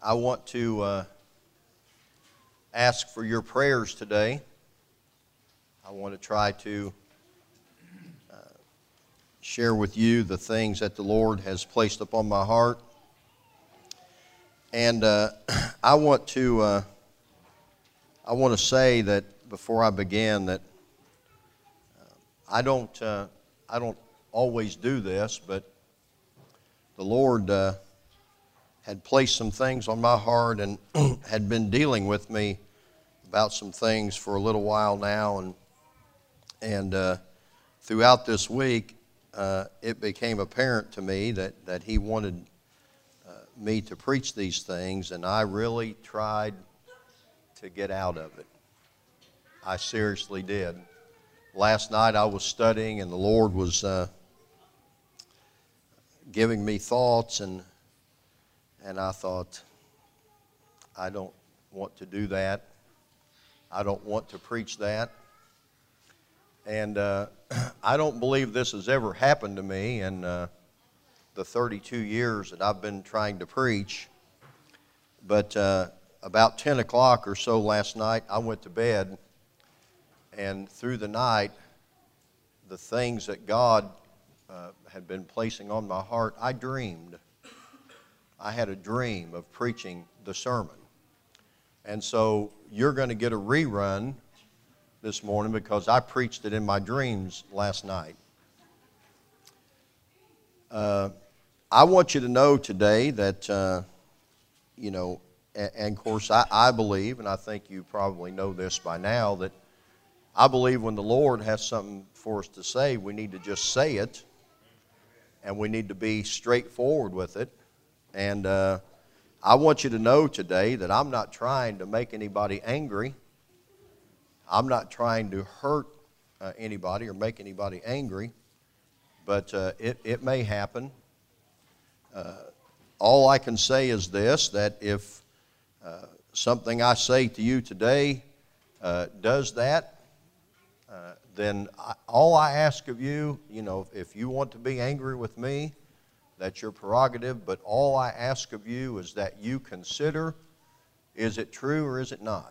I want to ask for your prayers today. I want to try to share with you the things that the Lord has placed upon my heart. And I want to say that before I begin that I don't always do this, but the Lord had placed some things on my heart and had been dealing with me about some things for a little while now, and throughout this week it became apparent to me that He wanted me to preach these things, and I really tried to get out of it. I seriously did. Last night I was studying, and the Lord was giving me thoughts, and I thought, I don't want to do that. I don't want to preach that. And I don't believe this has ever happened to me in the 32 years that I've been trying to preach. But about 10 o'clock or so last night, I went to bed, and through the night, the things that God had been placing on my heart, I dreamed. I had a dream of preaching the sermon. And so you're going to get a rerun this morning because I preached it in my dreams last night. I want you to know today that, and of course I believe, and I think you probably know this by now, that I believe when the Lord has something for us to say, we need to just say it, and we need to be straightforward with it. And I want you to know today that I'm not trying to make anybody angry. I'm not trying to hurt anybody or make anybody angry, but it may happen. All I can say is this, that if something I say to you today does that, then all I ask of you, if you want to be angry with me, that's your prerogative, but all I ask of you is that you consider, is it true or is it not?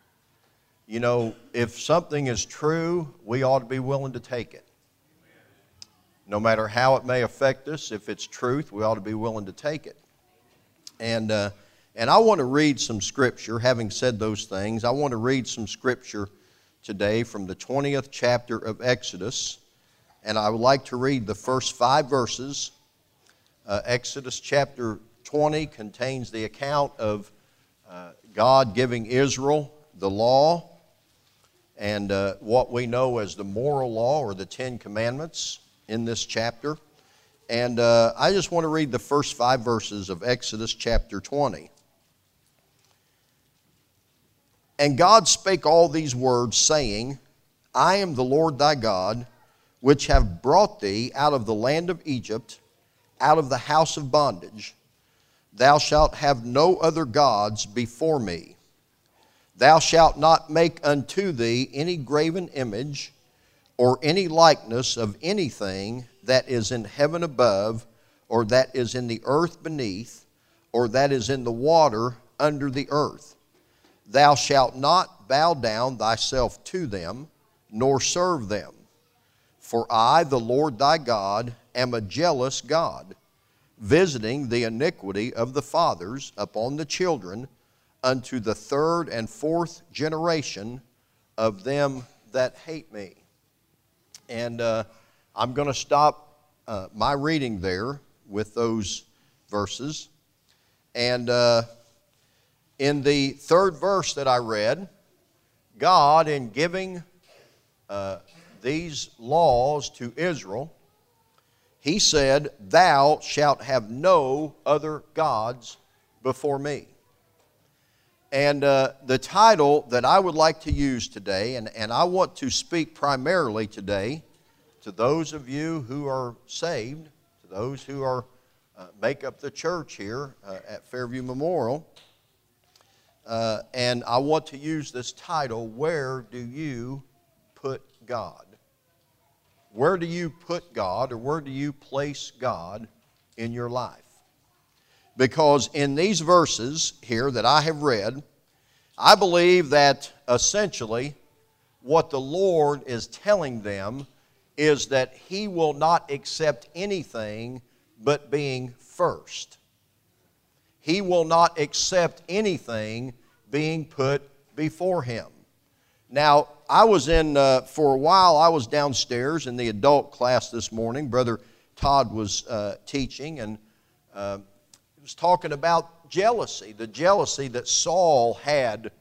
If something is true, we ought to be willing to take it. No matter how it may affect us, if it's truth, we ought to be willing to take it. And I want to read some scripture. Having said those things, I want to read some scripture today from the 20th chapter of Exodus. And I would like to read the first 5 verses. Exodus chapter 20 contains the account of God giving Israel the law and what we know as the moral law or the 10 Commandments in this chapter. And I just want to read the first 5 verses of Exodus chapter 20. And God spake all these words, saying, I am the Lord thy God, which have brought thee out of the land of Egypt, out of the house of bondage. Thou shalt have no other gods before me. Thou shalt not make unto thee any graven image, or any likeness of anything that is in heaven above, or that is in the earth beneath, or that is in the water under the earth. Thou shalt not bow down thyself to them, nor serve them. For I, the Lord thy God, am a jealous God, visiting the iniquity of the fathers upon the children, unto the 3rd and 4th generation of them that hate me. And I'm going to stop my reading there with those verses. And in the 3rd verse that I read, God, in giving these laws to Israel, He said, Thou shalt have no other gods before me. And the title that I would like to use today, and I want to speak primarily today to those of you who are saved, to those who are make up the church here at Fairview Memorial, and I want to use this title, Where Do You Put God? Where do you put God, or where do you place God in your life? because in these verses here that I have read, I believe that essentially what the Lord is telling them is that He will not accept anything but being first. He will not accept anything being put before Him. Now, I was for a while, I was downstairs in the adult class this morning. Brother Todd was teaching, and he was talking about jealousy, the jealousy that Saul had,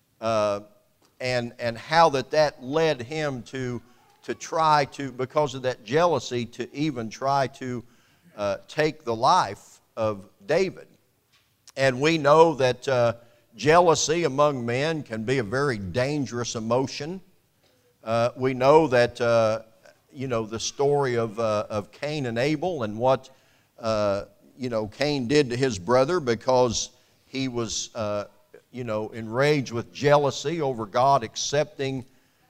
and how that led him to try to, because of that jealousy, to even try to take the life of David. And we know that jealousy among men can be a very dangerous emotion. We know that, the story of Cain and Abel, and what, Cain did to his brother because he was, enraged with jealousy over God accepting,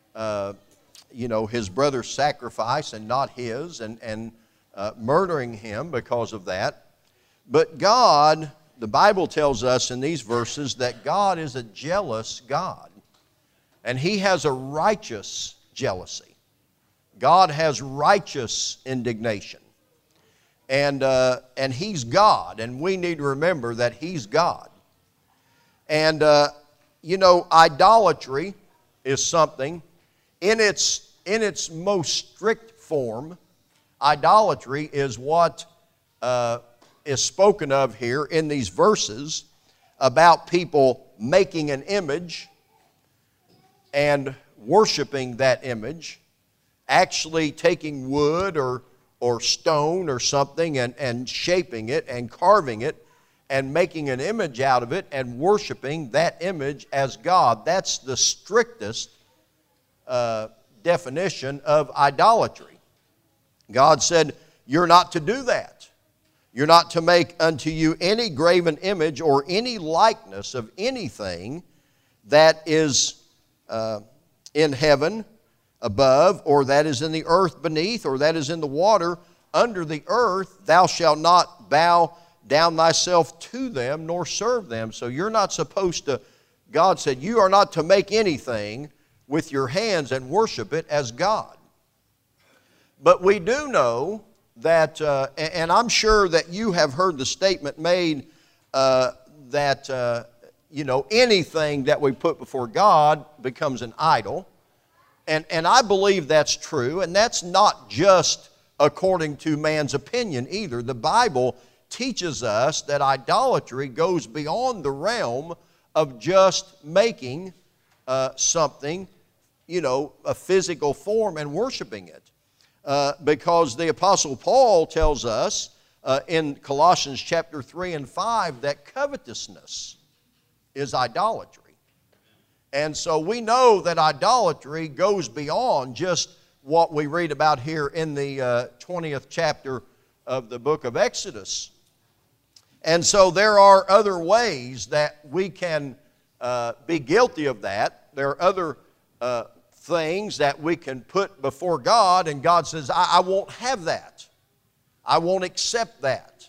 his brother's sacrifice and not his, and murdering him because of that. But God, the Bible tells us in these verses that God is a jealous God, and He has a righteous jealousy. God has righteous indignation, and He's God, and we need to remember that He's God. And idolatry is something in its most strict form. Idolatry is what is spoken of here in these verses about people making an image and worshiping that image, actually taking wood or stone or something and shaping it and carving it and making an image out of it and worshiping that image as God. That's the strictest definition of idolatry. God said, you're not to do that. You're not to make unto you any graven image or any likeness of anything that is in heaven above, or that is in the earth beneath, or that is in the water under the earth. Thou shalt not bow down thyself to them, nor serve them. So you're not supposed to, God said, you are not to make anything with your hands and worship it as God. But we do know that, and I'm sure that you have heard the statement made that, anything that we put before God becomes an idol. And I believe that's true, and that's not just according to man's opinion either. The Bible teaches us that idolatry goes beyond the realm of just making something, a physical form and worshiping it. Because the Apostle Paul tells us in Colossians chapter 3 and 5 that covetousness is idolatry. And so we know that idolatry goes beyond just what we read about here in the 20th chapter of the book of Exodus. And so there are other ways that we can be guilty of that. There are other things that we can put before God, and God says, I won't have that. I won't accept that.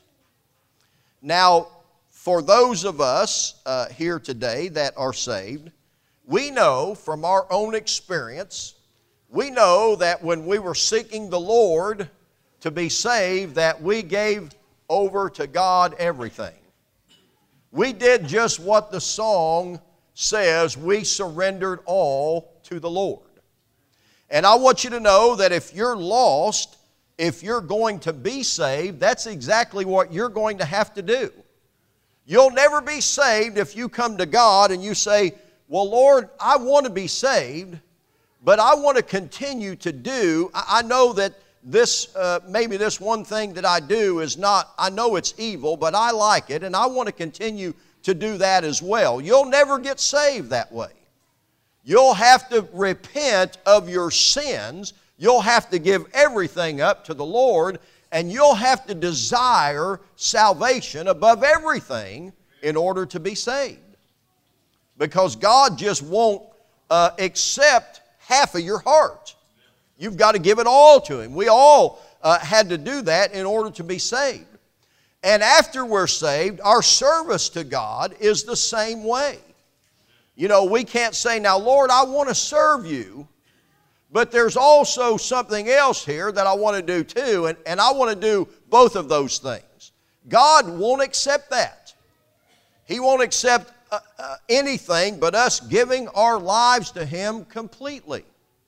Now, for those of us here today that are saved, we know from our own experience, we know that when we were seeking the Lord to be saved, that we gave over to God everything. We did just what the song says, we surrendered all to the Lord. And I want you to know that if you're lost, if you're going to be saved, that's exactly what you're going to have to do. You'll never be saved if you come to God and you say, well, Lord, I want to be saved, but I want to continue to do. I know that this, maybe this one thing that I do is not, I know it's evil, but I like it, and I want to continue to do that as well. You'll never get saved that way. You'll have to repent of your sins. You'll have to give everything up to the Lord, and you'll have to desire salvation above everything in order to be saved. Because God just won't accept half of your heart. You've got to give it all to Him. We all had to do that in order to be saved. And after we're saved, our service to God is the same way. You know, we can't say, now, Lord, I want to serve you, but there's also something else here that I want to do too, and I want to do both of those things. God won't accept that. He won't accept anything but us giving our lives to Him completely.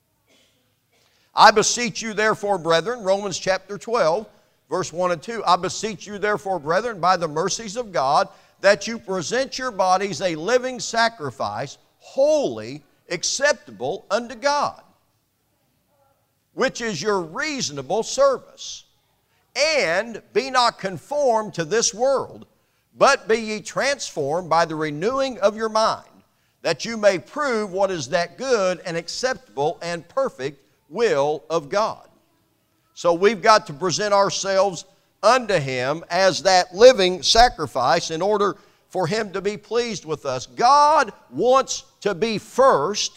I beseech you, therefore, brethren, Romans chapter 12, verse 1 and 2. I beseech you, therefore, brethren, by the mercies of God, that you present your bodies a living sacrifice, holy, acceptable unto God, which is your reasonable service. And be not conformed to this world, but be ye transformed by the renewing of your mind, that you may prove what is that good and acceptable and perfect will of God. So we've got to present ourselves unto Him as that living sacrifice in order for Him to be pleased with us. God wants to be first.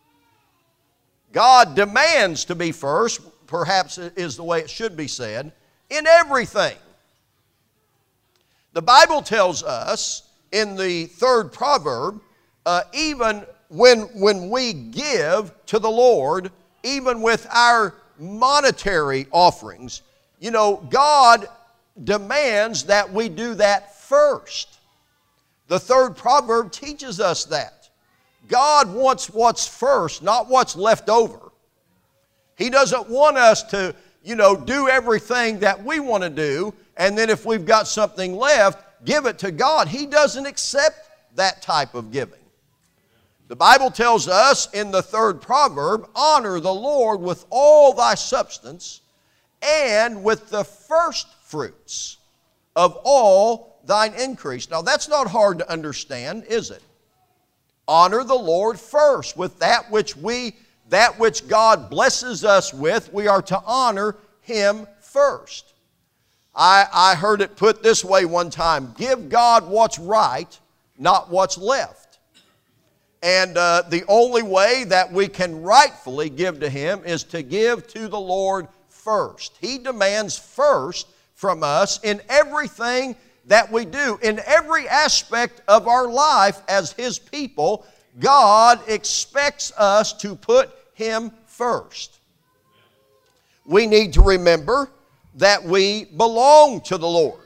God demands to be first, perhaps is the way it should be said, in everything. The Bible tells us in the 3rd proverb, even when we give to the Lord, even with our monetary offerings, you know, God demands that we do that first. The 3rd proverb teaches us that. God wants what's first, not what's left over. He doesn't want us to, you know, do everything that we want to do, and then if we've got something left, give it to God. He doesn't accept that type of giving. The Bible tells us in the 3rd proverb, honor the Lord with all thy substance and with the first fruits of all thine increase. Now that's not hard to understand, is it? Honor the Lord first with that which God blesses us with. We are to honor Him first. I heard it put this way one time: give God what's right, not what's left. And the only way that we can rightfully give to Him is to give to the Lord first. He demands first from us in everything that we do. In every aspect of our life as His people, God expects us to put Him first. We need to remember that we belong to the Lord.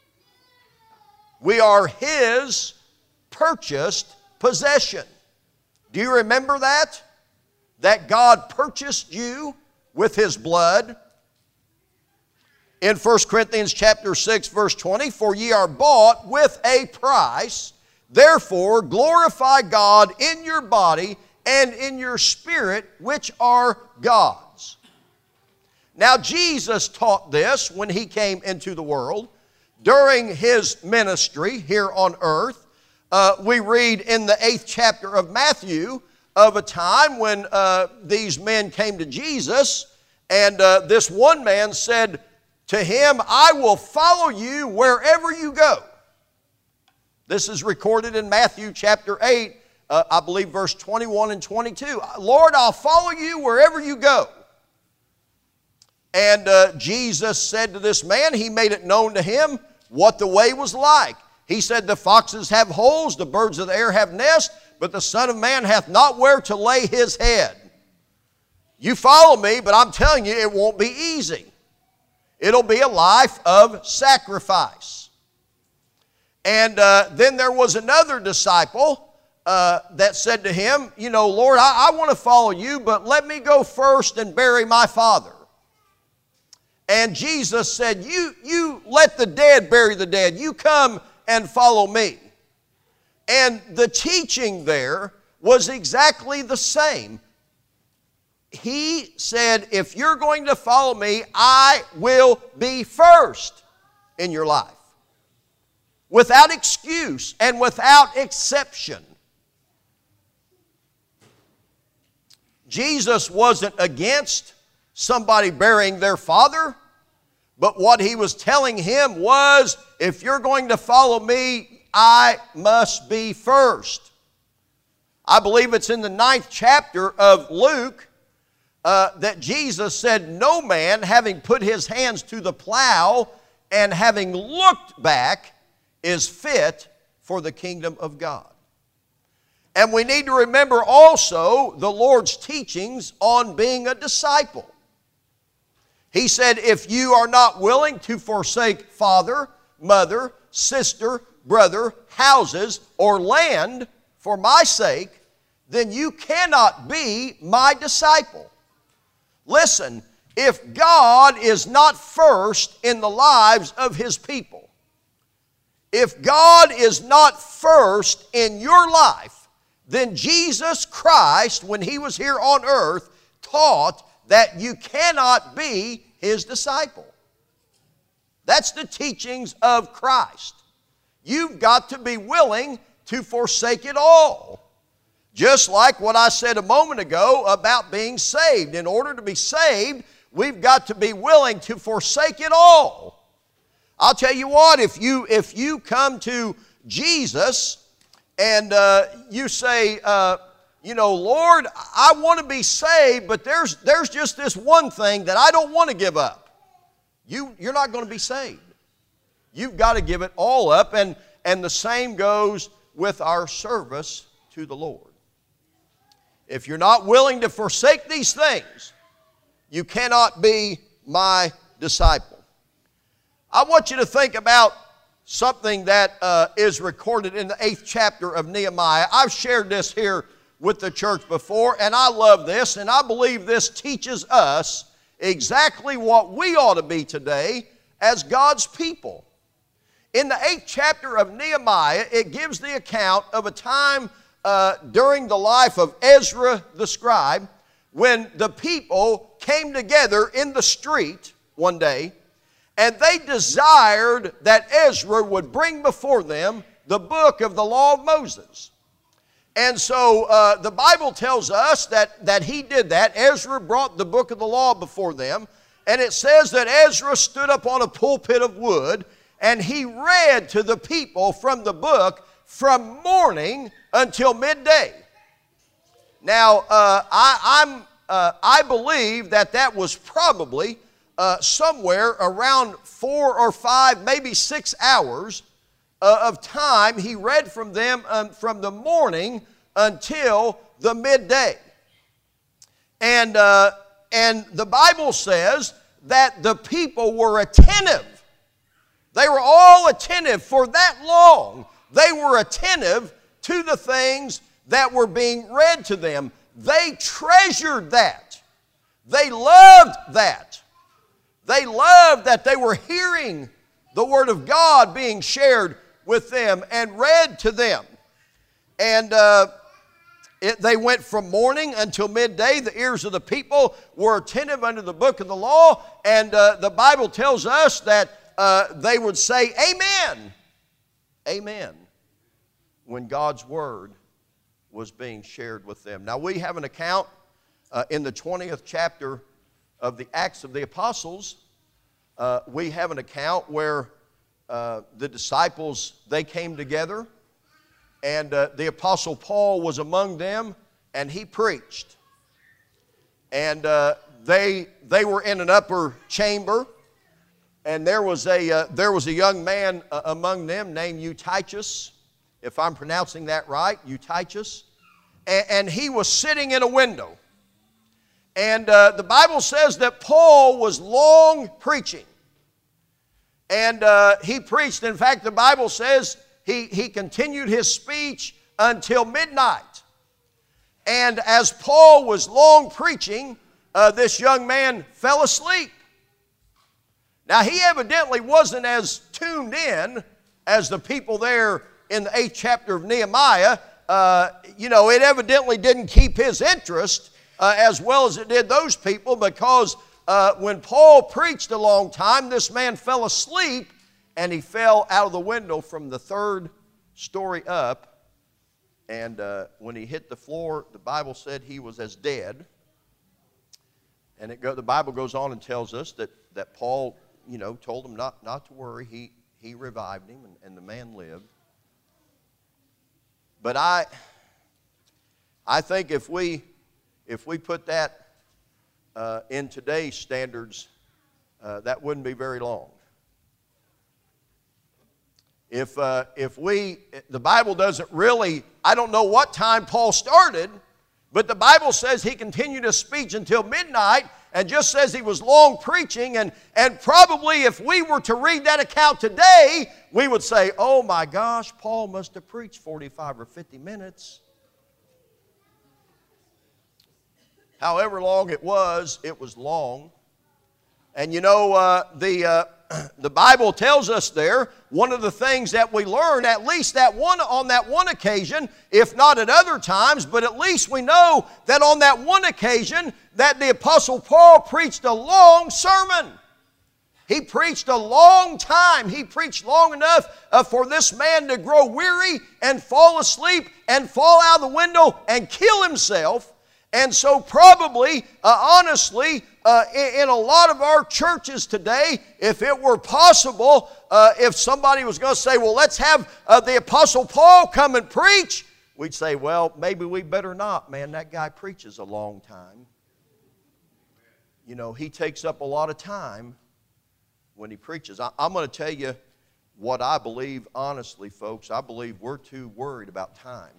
We are His purchased possession. Do you remember that? That God purchased you with His blood. In 1 Corinthians chapter 6, verse 20, for ye are bought with a price, therefore glorify God in your body and in your spirit, which are God's. Now Jesus taught this when He came into the world. During His ministry here on earth, we read in the 8th chapter of Matthew of a time when these men came to Jesus, and this one man said to Him, I will follow you wherever you go. This is recorded in Matthew chapter 8, I believe verse 21 and 22. Lord, I'll follow you wherever you go. And Jesus said to this man, He made it known to him what the way was like. He said, the foxes have holes, the birds of the air have nests, but the Son of Man hath not where to lay His head. You follow me, but I'm telling you, it won't be easy. It'll be a life of sacrifice. And then there was another disciple that said to Him, you know, Lord, I want to follow you, but let me go first and bury my father. And Jesus said, you let the dead bury the dead. You come and follow me. And the teaching there was exactly the same. He said, if you're going to follow me, I will be first in your life. Without excuse and without exception. Jesus wasn't against somebody burying their father, but what He was telling him was, if you're going to follow me, I must be first. I believe it's in the 9th chapter of Luke that Jesus said, no man, having put his hands to the plow and having looked back is fit for the kingdom of God. And we need to remember also the Lord's teachings on being a disciple. He said, if you are not willing to forsake father, mother, sister, brother, houses, or land for my sake, then you cannot be my disciple. Listen, if God is not first in the lives of His people, if God is not first in your life, then Jesus Christ, when He was here on earth, taught that you cannot be His disciple. That's the teachings of Christ. You've got to be willing to forsake it all. Just like what I said a moment ago about being saved. In order to be saved, we've got to be willing to forsake it all. I'll tell you what, if you come to Jesus and you say, Lord, I want to be saved, but there's just this one thing that I don't want to give up. You're not going to be saved. You've got to give it all up, and the same goes with our service to the Lord. If you're not willing to forsake these things, you cannot be my disciple. I want you to think about something that is recorded in the 8th chapter of Nehemiah. I've shared this here with the church before, and I love this, and I believe this teaches us exactly what we ought to be today as God's people. In the 8th chapter of Nehemiah, it gives the account of a time during the life of Ezra the scribe when the people came together in the street one day, and they desired that Ezra would bring before them the book of the law of Moses. And so the Bible tells us that he did that. Ezra brought the book of the law before them, and it says that Ezra stood up on a pulpit of wood, and he read to the people from the book from morning until midday. Now, I believe that was probably somewhere around 4 or 5, maybe 6 hours of time. He read from them from the morning until the midday. And the Bible says that the people were attentive. They were all attentive for that long. They were attentive to the things that were being read to them. They treasured that. They loved that. They loved that they were hearing the Word of God being shared with them and read to them. And they went from morning until midday. The ears of the people were attentive unto the book of the law. And the Bible tells us that they would say, Amen. Amen. When God's Word was being shared with them. Now we have an account in the 20th chapter of the Acts of the Apostles. We have an account where the disciples, they came together, and the Apostle Paul was among them, and he preached. And they were in an upper chamber, and there was a young man among them named Eutychus, if I'm pronouncing that right, Eutychus, and he was sitting in a window. And the Bible says that Paul was long preaching. And he preached. In fact, the Bible says he continued his speech until midnight. And as Paul was long preaching, this young man fell asleep. Now, he evidently wasn't as tuned in as the people there in the 8th chapter of Nehemiah. It evidently didn't keep his interest as well as it did those people, because when Paul preached a long time, this man fell asleep, and he fell out of the window from the 3rd story up. And when he hit the floor, the Bible said he was as dead. And the Bible goes on and tells us that Paul, told him not to worry. He revived him, and the man lived. But I think if we put that in today's standards, that wouldn't be very long. The Bible doesn't really, I don't know what time Paul started, but the Bible says he continued his speech until midnight, and just says he was long preaching, and probably if we were to read that account today, we would say, oh my gosh, Paul must have preached 45 or 50 minutes. However long it was long. And you know, the Bible tells us there, one of the things that we learn, at least on that one occasion, if not at other times, but at least we know that on that one occasion that the Apostle Paul preached a long sermon. He preached a long time. He preached long enough for this man to grow weary and fall asleep and fall out of the window and kill himself. And so probably, honestly, in a lot of our churches today, if it were possible, if somebody was going to say, well, let's have the Apostle Paul come and preach, we'd say, well, maybe we better not. Man, that guy preaches a long time. You know, he takes up a lot of time when he preaches. I'm going to tell you what I believe, honestly, folks. I believe we're too worried about time.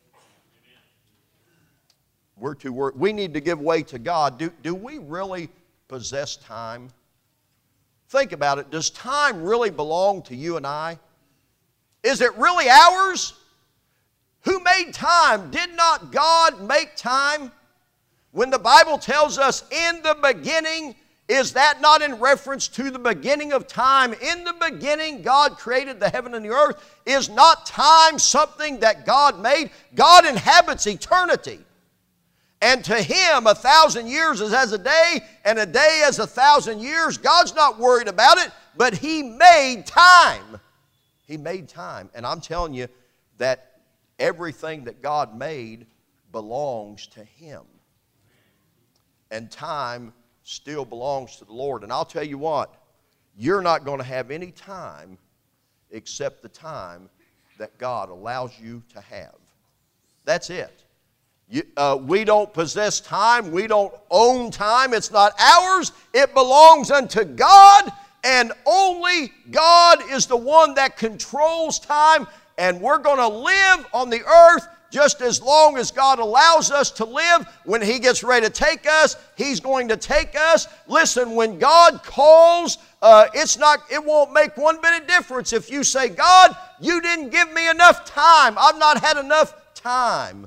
We're too worried. We need to give way to God. Do we really possess time? Think about it. Does time really belong to you and I? Is it really ours? Who made time? Did not God make time? When the Bible tells us in the beginning, is that not in reference to the beginning of time? In the beginning, God created the heaven and the earth. Is not time something that God made? God inhabits eternity. And to Him, 1,000 years is as a day, and a day as 1,000 years. God's not worried about it, but He made time. He made time. And I'm telling you that everything that God made belongs to Him. And time still belongs to the Lord. And I'll tell you what, you're not going to have any time except the time that God allows you to have. That's it. We don't possess time. We don't own time. It's not ours. It belongs unto God, and only God is the one that controls time, and we're going to live on the earth just as long as God allows us to live. When He gets ready to take us, He's going to take us. Listen, when God calls, it won't make one bit of difference if you say, God, you didn't give me enough time. I've not had enough time.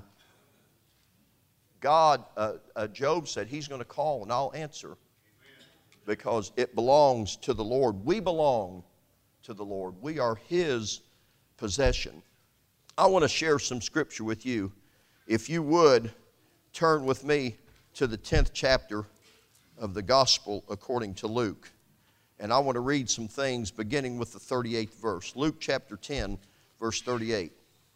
God, Job said, He's going to call and I'll answer, because it belongs to the Lord. We belong to the Lord. We are His possession. I want to share some scripture with you. If you would, turn with me to the 10th chapter of the Gospel according to Luke. And I want to read some things beginning with the 38th verse. Luke chapter 10, verse 38.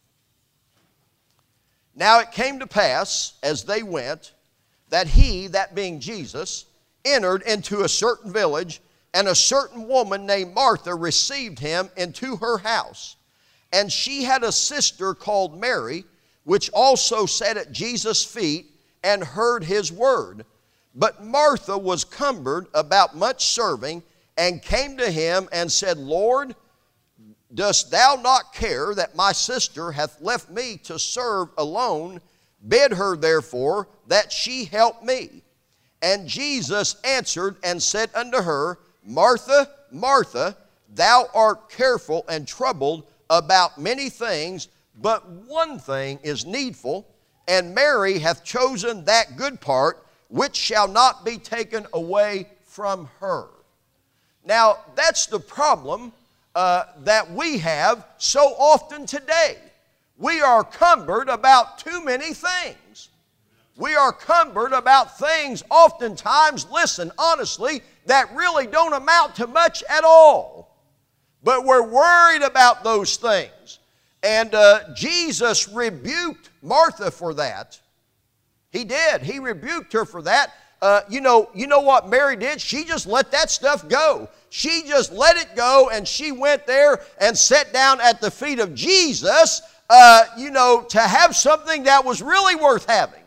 Now it came to pass, as they went, that He, that being Jesus, entered into a certain village, and a certain woman named Martha received Him into her house. And she had a sister called Mary, which also sat at Jesus' feet and heard His word. But Martha was cumbered about much serving, and came to Him and said, Lord, dost Thou not care that my sister hath left me to serve alone? Bid her therefore that she help me. And Jesus answered and said unto her, Martha, Martha, thou art careful and troubled about many things, but one thing is needful, and Mary hath chosen that good part, which shall not be taken away from her. Now, that's the problem that we have so often today. We are cumbered about too many things. We are cumbered about things oftentimes, listen, honestly, that really don't amount to much at all. But we're worried about those things. And Jesus rebuked Martha for that. He did. He rebuked her for that. You know what Mary did? She just let that stuff go. She just let it go, and she went there and sat down at the feet of Jesus, to have something that was really worth having.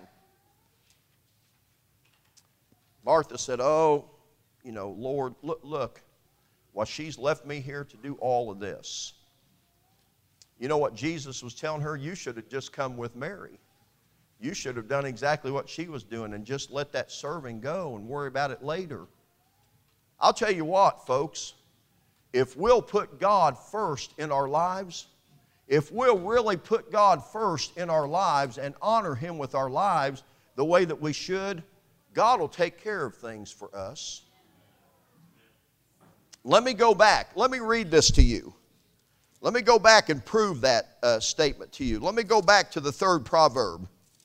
Martha said, oh, Lord, look. Well, she's left me here to do all of this. You know what Jesus was telling her? You should have just come with Mary. You should have done exactly what she was doing and just let that serving go and worry about it later. I'll tell you what, folks, if we'll put God first in our lives, if we'll really put God first in our lives and honor Him with our lives the way that we should, God will take care of things for us. Let me go back. Let me read this to you. Let me go back and prove that statement to you. Let me go back to the third proverb.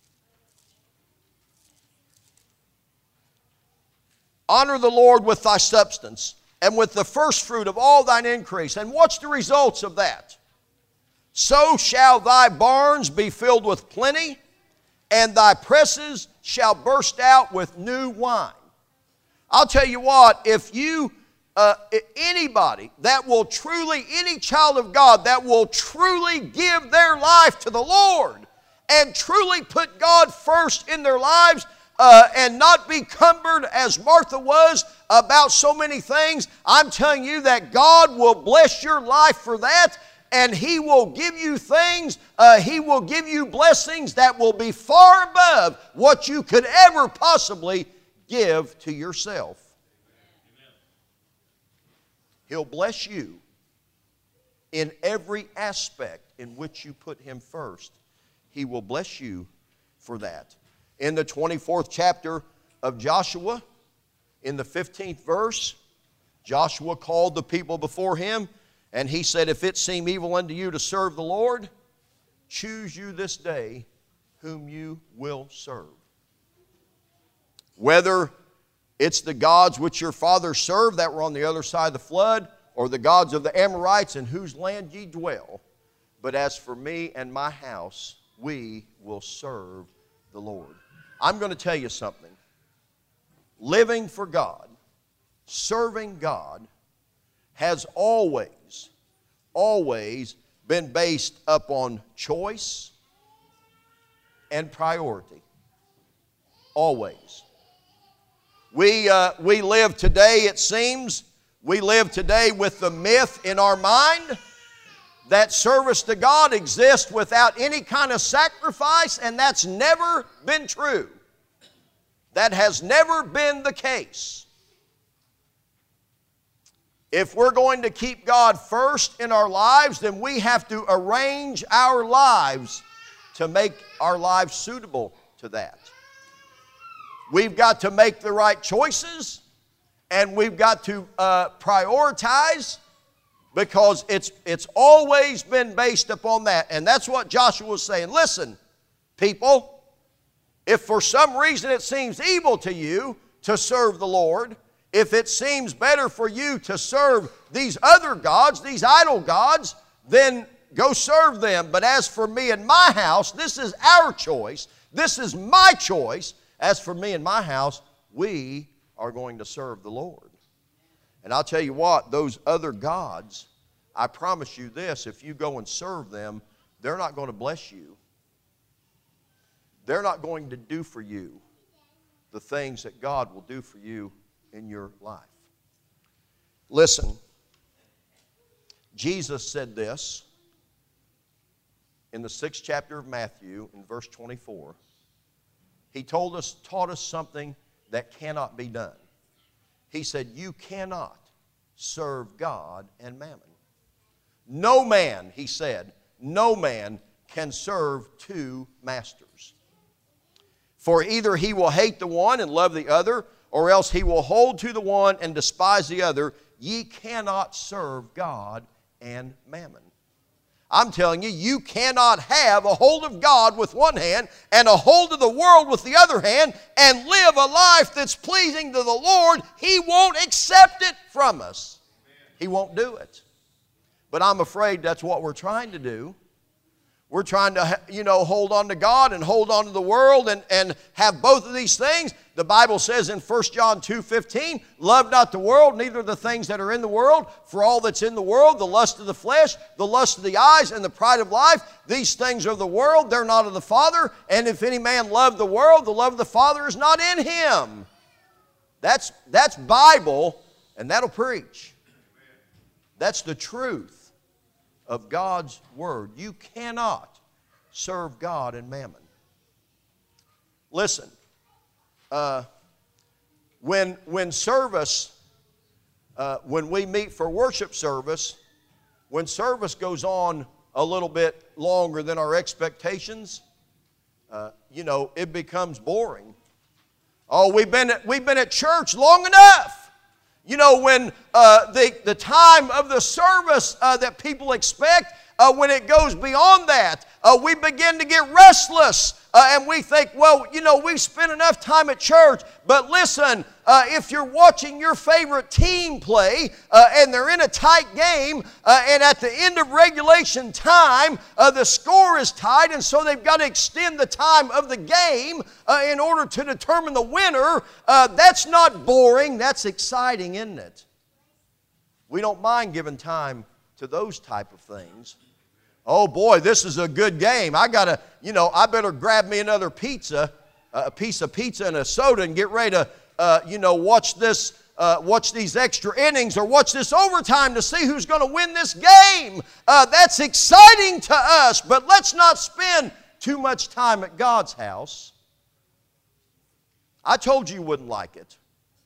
Honor the Lord with thy substance and with the first fruit of all thine increase. And what's the results of that? So shall thy barns be filled with plenty, and thy presses shall burst out with new wine. I'll tell you what, if you, anybody that will truly, any child of God that will truly give their life to the Lord and truly put God first in their lives, and not be cumbered as Martha was about so many things, I'm telling you that God will bless your life for that, and He will give you things, He will give you blessings that will be far above what you could ever possibly give to yourself. He'll bless you in every aspect in which you put Him first. He will bless you for that. In the 24th chapter of Joshua, in the 15th verse, Joshua called the people before him, and he said, if it seem evil unto you to serve the Lord, choose you this day whom you will serve. Whether it's the gods which your fathers served that were on the other side of the flood, or the gods of the Amorites in whose land ye dwell, but as for me and my house, we will serve the Lord. I'm going to tell you something. Living for God, serving God, has always been based upon choice and priority. Always. We live today, it seems, we live today with the myth in our mind that service to God exists without any kind of sacrifice, and that's never been true. That has never been the case. If we're going to keep God first in our lives, then we have to arrange our lives to make our lives suitable to that. We've got to make the right choices, and we've got to prioritize, because it's always been based upon that. And that's what Joshua was saying. Listen, people, if for some reason it seems evil to you to serve the Lord, if it seems better for you to serve these other gods, these idol gods, then go serve them. But as for me and my house, this is our choice. This is my choice. As for me and my house, we are going to serve the Lord. And I'll tell you what, those other gods, I promise you this, if you go and serve them, they're not going to bless you. They're not going to do for you the things that God will do for you in your life. Listen, Jesus said this in the 6th chapter of Matthew in verse 24. He taught us something that cannot be done. He said, you cannot serve God and mammon. No man, he said, no man can serve two masters. For either he will hate the one and love the other, or else he will hold to the one and despise the other. Ye cannot serve God and mammon. I'm telling you, you cannot have a hold of God with one hand and a hold of the world with the other hand and live a life that's pleasing to the Lord. He won't accept it from us. He won't do it. But I'm afraid that's what we're trying to do. We're trying to, hold on to God and hold on to the world and have both of these things. The Bible says in 1 John 2:15, love not the world, neither the things that are in the world. For all that's in the world, the lust of the flesh, the lust of the eyes, and the pride of life, these things are of the world, they're not of the Father. And if any man love the world, the love of the Father is not in him. That's Bible, and that'll preach. That's the truth. of God's Word. You cannot serve God and mammon. Listen, when service, when we meet for worship service, when service goes on a little bit longer than our expectations, it becomes boring. Oh, we've been at church long enough. When the time of the service that people expect, when it goes beyond that, we begin to get restless. And we think, well, we've spent enough time at church. But listen, if you're watching your favorite team play and they're in a tight game and at the end of regulation time, the score is tied, and so they've got to extend the time of the game in order to determine the winner, that's not boring. That's exciting, isn't it? We don't mind giving time to those type of things. Oh boy, this is a good game. I better grab me another pizza, a piece of pizza and a soda, and get ready to, watch these extra innings or watch this overtime to see who's going to win this game. That's exciting to us, but let's not spend too much time at God's house. I told you wouldn't like it.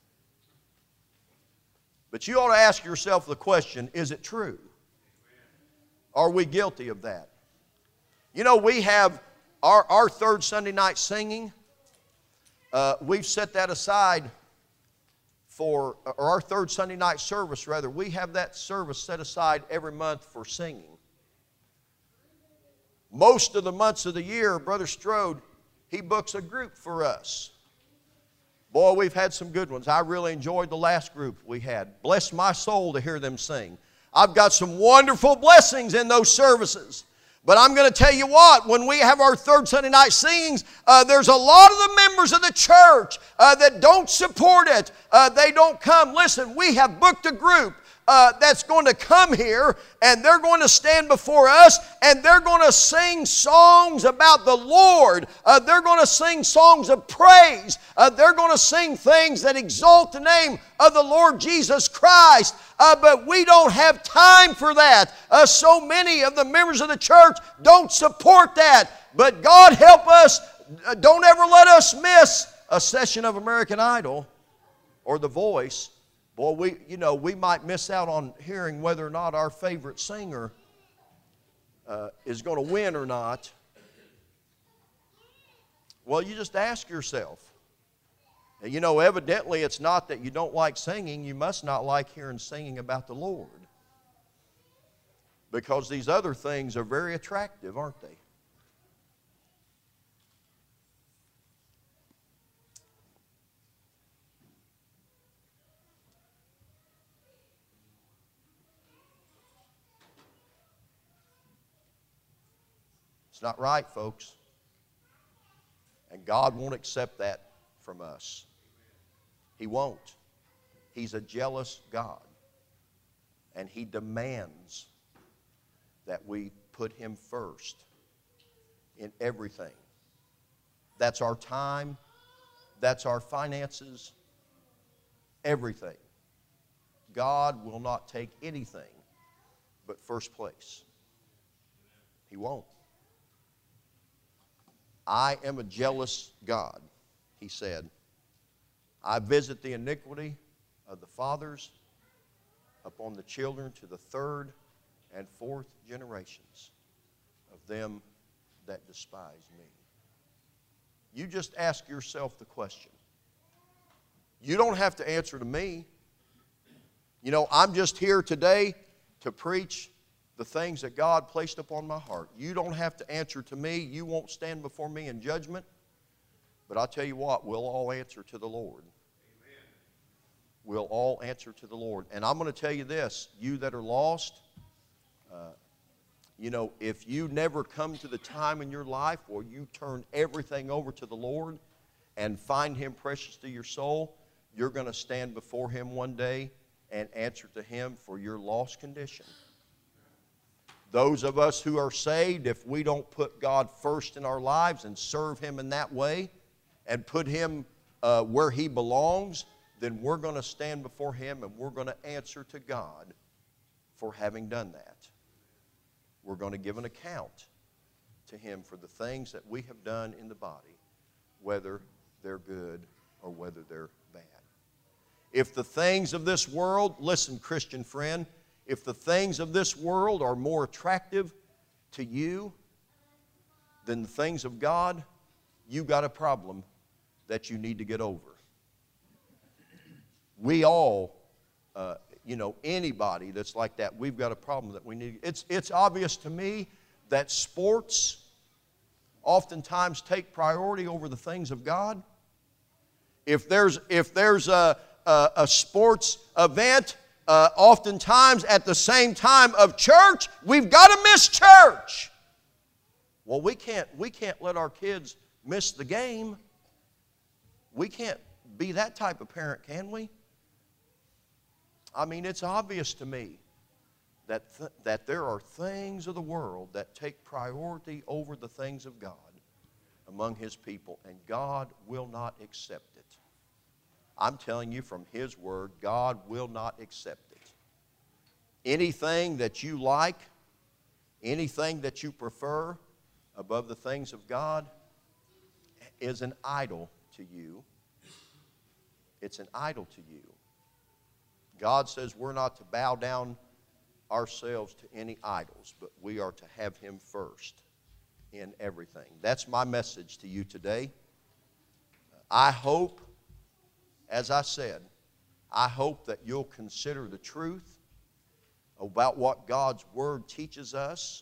But you ought to ask yourself the question, is it true? Are we guilty of that? We have our third Sunday night singing. We've set that aside or our third Sunday night service, rather. We have that service set aside every month for singing. Most of the months of the year, Brother Strode, he books a group for us. Boy, we've had some good ones. I really enjoyed the last group we had. Bless my soul to hear them sing. I've got some wonderful blessings in those services. But I'm going to tell you what, when we have our third Sunday night singings, there's a lot of the members of the church that don't support it. They don't come. Listen, we have booked a group that's going to come here, and they're going to stand before us, and they're going to sing songs about the Lord. They're going to sing songs of praise. They're going to sing things that exalt the name of the Lord Jesus Christ. But we don't have time for that. So many of the members of the church don't support that. But God help us, don't ever let us miss a session of American Idol or The Voice. Boy, we might miss out on hearing whether or not our favorite singer is going to win or not. Well, you just ask yourself. Evidently it's not that you don't like singing. You must not like hearing singing about the Lord. Because these other things are very attractive, aren't they? It's not right, folks. And God won't accept that from us. He won't. He's a jealous God. And He demands that we put Him first in everything. That's our time. That's our finances. Everything. God will not take anything but first place. He won't. I am a jealous God, He said. I visit the iniquity of the fathers upon the children to the third and fourth generations of them that despise me. You just ask yourself the question. You don't have to answer to me. I'm just here today to preach the things that God placed upon my heart. You don't have to answer to me. You won't stand before me in judgment. But I'll tell you what, we'll all answer to the Lord. Amen. We'll all answer to the Lord. And I'm going to tell you this, you that are lost, if you never come to the time in your life where you turn everything over to the Lord and find Him precious to your soul, you're going to stand before Him one day and answer to Him for your lost condition. Those of us who are saved, if we don't put God first in our lives and serve Him in that way and put Him where He belongs, then we're going to stand before Him and we're going to answer to God for having done that. we're going to give an account to Him for the things that we have done in the body, whether they're good or whether they're bad. If the things of this world, listen, Christian friend, if the things of this world are more attractive to you than the things of God, you got a problem that you need to get over. We all, anybody that's like that, we've got a problem that we need. It's obvious to me that sports oftentimes take priority over the things of God. If there's a sports event, oftentimes at the same time of church, we've got to miss church. Well, we can't let our kids miss the game. We can't be that type of parent, can we? I mean, it's obvious to me that there are things of the world that take priority over the things of God among His people, and God will not accept it. I'm telling you from His Word, God will not accept it. Anything that you like, anything that you prefer above the things of God is an idol to you. It's an idol to you. God says we're not to bow down ourselves to any idols, but we are to have Him first in everything. That's my message to you today. I hope, as I said, I hope that you'll consider the truth about what God's Word teaches us.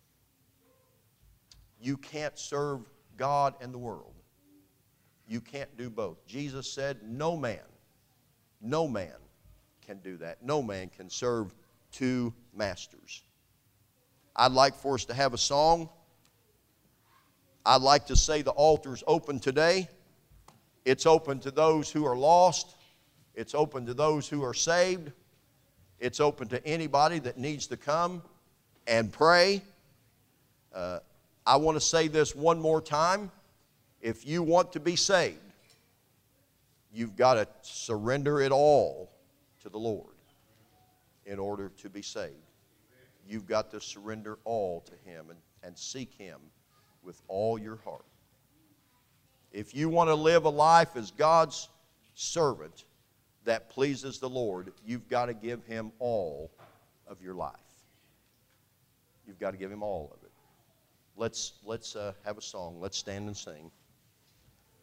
You can't serve God and the world. You can't do both. Jesus said, no man can do that. No man can serve two masters. I'd like for us to have a song. I'd like to say the altar's open today. It's open to those who are lost. It's open to those who are saved. It's open to anybody that needs to come and pray. I want to say this one more time. If you want to be saved, you've got to surrender it all to the Lord in order to be saved. You've got to surrender all to Him and seek Him with all your heart. If you want to live a life as God's servant that pleases the Lord, you've got to give Him all of your life. You've got to give Him all of it. Let's have a song. Let's stand and sing.